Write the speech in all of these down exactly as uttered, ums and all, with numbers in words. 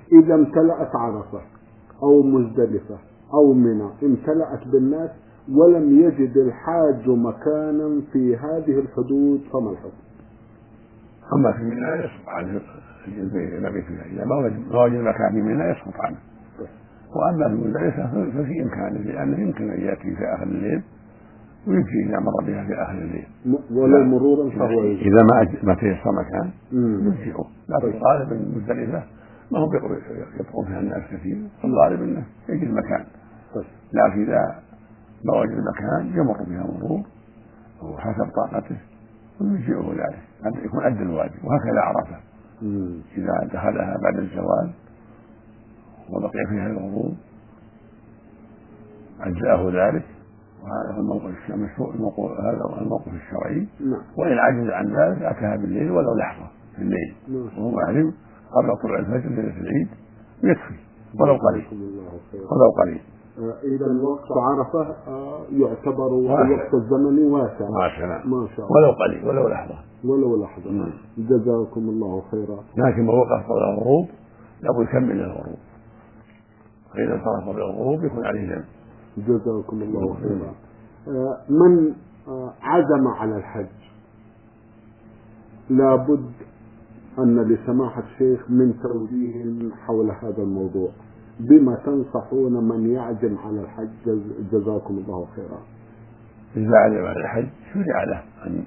إذا امتلأت عرفة أو مزدلفة أو منى امتلأت بالناس ولم يجد الحاج مكانا في هذه الحدود فما الحكم؟ أما في منى يسقط عنه البيت فيها، إذا ما وجد مكان في منى يسقط عنه. وأما في مزدلفة ففي إمكانه، لأنه يمكن أن يأتي في آخر الليل ويمكن إذا مر بها في آخر الليل ولو مرورا فهو يجب. إذا ما ما تيسر مكان يمسكه، لكن الغالب من مزدلفة ما هو يطغون فيها الناس كثير، الغالب أنه يجد مكان، لكن إذا ما وجد مكان يمر بها مرور وحسب طاقته ويجزئه ذلك، هذا يكون أدى الواجب. وهكذا عرفة إذا دخلها بعد الزوال وبقي فيها الغروب أجزأه ذلك، وهذا هو الموقف المشروع، هذا الموقف الشرعي. وإن عجز عن ذلك أتاها بالليل ولو لحظة في الليل وهو معلم قبل طلوع الفجر ليلة العيد يكفي ولو قليل ولو قليل. إذا الوقت عرفة يعتبر الوقت الزمني واسع ما شاء الله، ولو قليل ولو لحظة ولو لحظة. مم. جزاكم الله خيرا. لكن ما وقف قبل الغروب لابد يكمل الغروب، فإذا صرف قبل الغروب يكون عليه ذنب. جزاكم الله خيرا. من عزم على الحج لابد أن لسماحة الشيخ من توجيه حول هذا الموضوع، بما تنصحون من يعزم على الحج؟ جزاكم الله خيرا. إذا عزم على الحج شرع له أن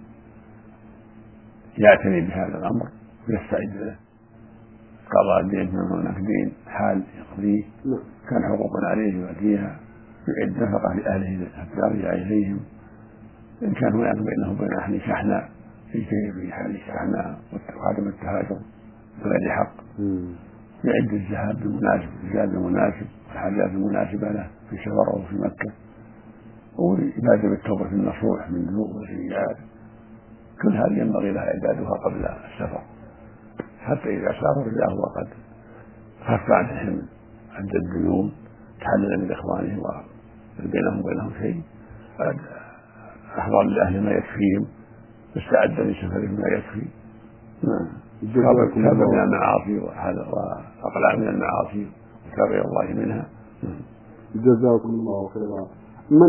يعتني بهذا الأمر ويستعد له، قضاء الدين من هناك دين حال يقضيه، كان حقوق عليه يؤديها، يعد نفقة لأهله حتى يرجع إليهم، إن كان هناك بينه وبين أهل شحناء يجتهد في حال شحناء وعدم التهاجر بغير حق، يعد الذهاب بالمناسب الزاد المناسب والحاجات المناسبة له في سفر أو في مكة، ويبادر بالتوبة النصوح من ذنوب وسيئات، كل هذه ينبغي لها إعدادها قبل السفر، حتى إذا سافر إذا هو قد خف عن الحمل عند الذنوب تحلل من إخوانه وبينهم وبينهم شيء، أحضر لأهل ما يكفيهم واستعد لسفره ما يكفي، تاب من المعاصي وأقلع من المعاصي وتاب إلى الله منها. جزاكم الله خيرا.